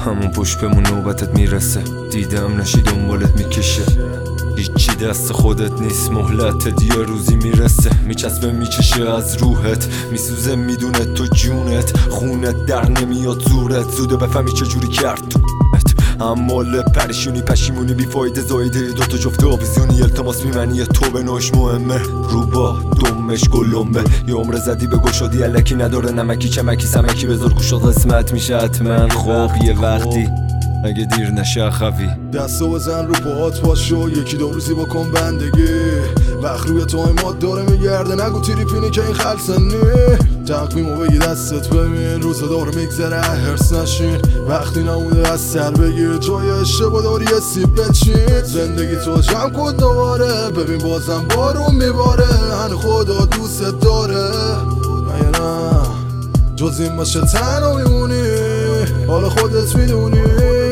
همون پشت بمون نوبتت میرسه، دیدم نشی دنبالت میکشه، هیچی دست خودت نیست، مهلتت یه روزی میرسه، میچسبه میچشه از روحت، میسوزه میدونه تو جونت، خونت در نمیاد زورت، زوده بفهمی چجوری کرد تو امال پریشونی پشیمونی بیفایده زایده دوتا جفته آویزونی، التماس میمنی تو به نوش مهمه، روبا دومش گلومبه، یه عمر زدی به گشادی الکی نداره نمکی چمکی سمکی، بذار گوشا قسمت میشه حتما، خب یه وقتی اگه دیر نشه خوی دستو بزن رو پاهات پاشو، یکی دو روزی بکن بندگی، وقت روی تایمات داره میگرده، نگو تریپینی که این خلصنی، تقویمو بگی دستت ببین، روزا داره میگذره هرس نشین، وقتی نموده از سر بگیر، جای اشتباه داری یه سیب بچین، زندگی تو جمع کن دوباره، ببین بازم بارون میباره، هن خدا دوست داره، مگه نه جز این باشه تنها میمونی، حالا خودت میدونی،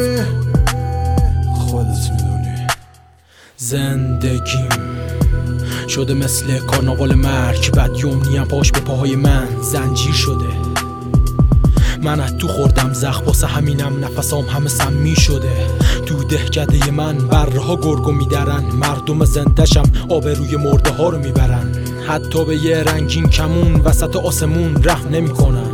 خودت میدونی. زندگیم شده مثل کارناوال مرگ، بد یومنیم پاش به پاهای من زنجیر شده، من از تو خوردم زخم واسه همینم نفسام همه سمی شده، تو دهکده من برها گرگو میدرن، مردم زندهشم آبروی مرده ها رو میبرن، حتی به یه رنگین کمون وسط آسمون رحم نمی کنن،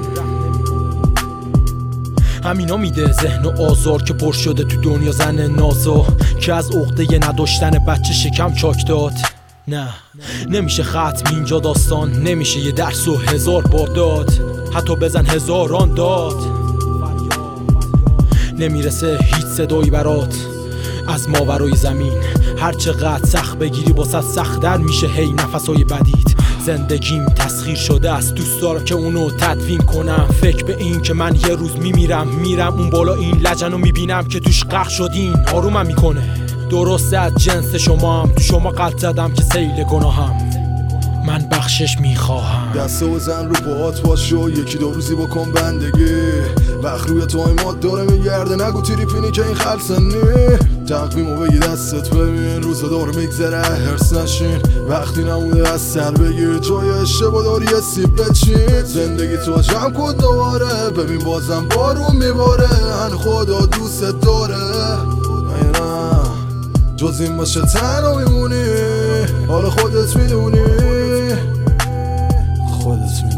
همینا میده ذهن و آزار که پر شده تو دنیا زن نازا، که از عقده نداشتن بچه شکم چاک داد، نه نمیشه ختم اینجا داستان، نمیشه یه درس و هزار بار داد، حتی بزن هزاران داد، نمیرسه هیچ صدایی برات از ماورای زمین، هر چقدر سخت بگیری باست سخت در میشه هی نفسای بدید، زندگیم تسخیر شده است، دوست دارم که اونو تدوین کنم، فکر به این که من یه روز میمیرم اون بالا این لجنو میبینم که توش غرق شدین، آرومم میکنه، درسته از جنس شما هم تو شما قلب زدم که سیل گناهم، من بخشش میخواهم. دستو بزن رو پاهات پاشو، یکی دو روزی بکن بندگی، وقت روی تایمات داره میگرده، نگو تریپینی که این خلصنی، تقویمو بگی دستت ببین، روزا داره میگذره هرس نشین، وقتی نموده از سر بگیر، جای اشتباه داری یه سیب بچین، زندگی تو جمع کن دوباره، ببین بازم بارون میباره، هن خدا دوست داره، مگه نه جز این باشه تنها میمونی، حالا خودت میدونی، خودت میدونی.